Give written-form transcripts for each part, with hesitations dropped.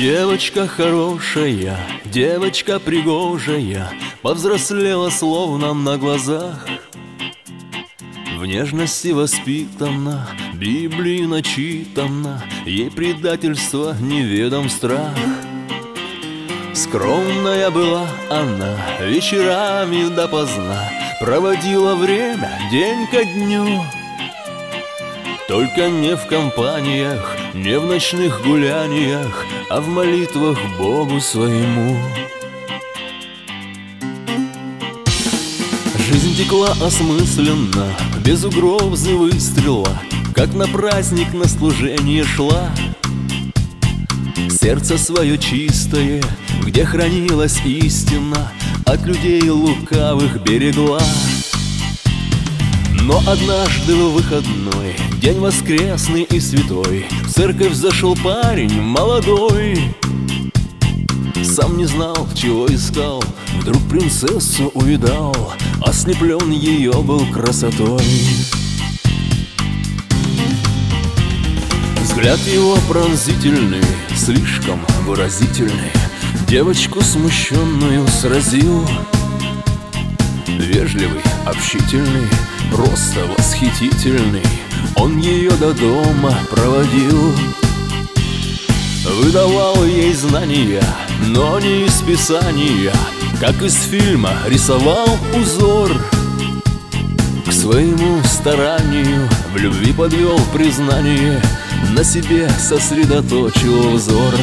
Девочка хорошая, девочка пригожая, повзрослела словно на глазах. В нежности воспитана, Библии начитана, ей предательство неведом страх. Скромная была она, вечерами допоздна проводила время день ко дню. Только не в компаниях, не в ночных гуляниях, а в молитвах Богу своему. Жизнь текла осмысленно, без угрозы выстрела, как на праздник на служение шла. Сердце свое чистое, где хранилась истина, от людей лукавых берегла. Но однажды в выходной, день воскресный и святой, в церковь зашел парень молодой. Сам не знал, чего искал, вдруг принцессу увидал, ослеплен ее был красотой. Взгляд его пронзительный, слишком выразительный, девочку смущенную сразил. Вежливый, общительный, просто восхитительный, он ее до дома проводил. Выдавал ей знания, но не из писания, как из фильма рисовал узор. К своему старанию в любви подвел признание, на себе сосредоточил взор.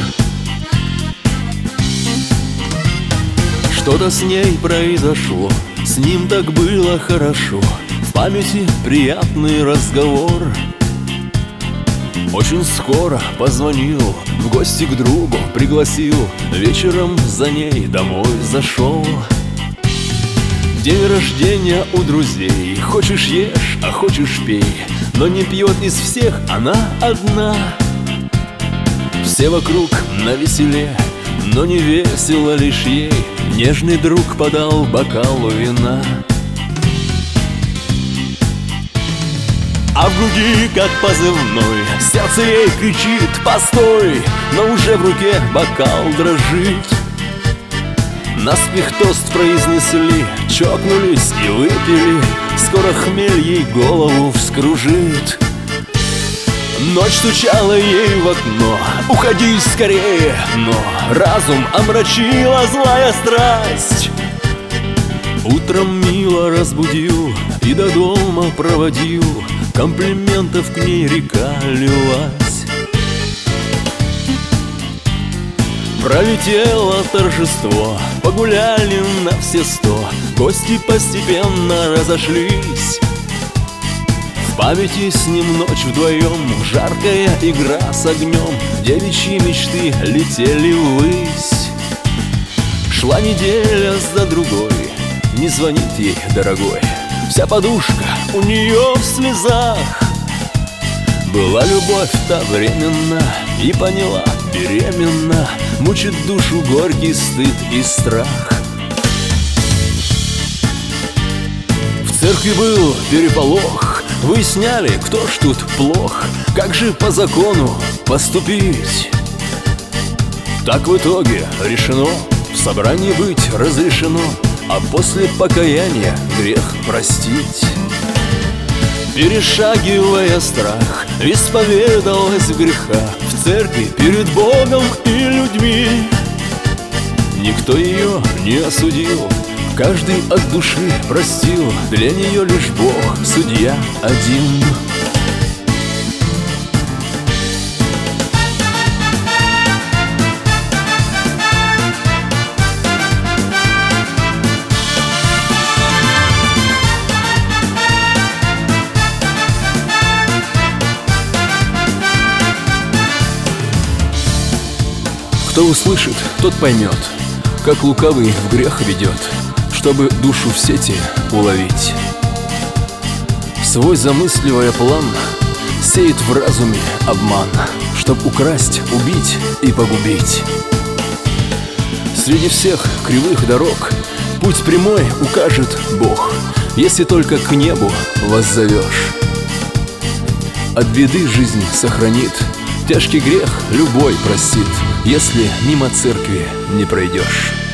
Что-то с ней произошло, с ним так было хорошо, в памяти приятный разговор. Очень скоро позвонил, в гости к другу пригласил, вечером за ней домой зашел. День рождения у друзей, хочешь ешь, а хочешь пей, но не пьет из всех она одна. Все вокруг навеселе, но не весело лишь ей, нежный друг подал бокал вина. А в груди, как позывной, сердце ей кричит «Постой!», но уже в руке бокал дрожит. Наспех тост произнесли, чокнулись и выпили, скоро хмель ей голову вскружит. Ночь стучала ей в окно, уходи скорее, но разум омрачила злая страсть. Утром мило разбудил и до дома проводил, комплиментов к ней река лилась. Пролетело торжество, погуляли на все 100, гости постепенно разошлись. В памяти с ним ночь вдвоем, жаркая игра с огнем, девичьи мечты летели ввысь. Шла неделя за другой, не звонит ей дорогой, вся подушка у нее в слезах. Была любовь-то временна, и поняла, беременна, мучит душу горький стыд и страх. В церкви был переполох, выясняли, кто ж тут плох, как же по закону поступить. Так в итоге решено, в собрании быть разрешено, а после покаяния грех простить. Перешагивая страх, исповедалась в грехах в церкви перед Богом и людьми. Никто ее не осудил, каждый от души простил, для нее лишь Бог, судья один. Кто услышит, тот поймет, как лукавый в грех ведет, чтобы душу в сети уловить. Свой замысливая план сеет в разуме обман, чтоб украсть, убить и погубить. Среди всех кривых дорог путь прямой укажет Бог, если только к небу воззовешь. От беды жизнь сохранит, тяжкий грех любой простит. если мимо церкви не пройдешь.